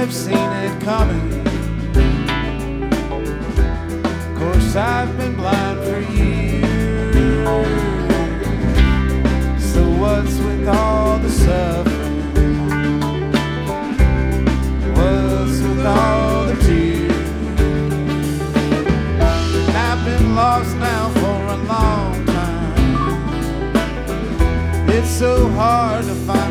have seen it coming. Of course, I've been blind for years. So what's with all the suffering? What's with all the tears? And I've been lost now for a long time. It's so hard to find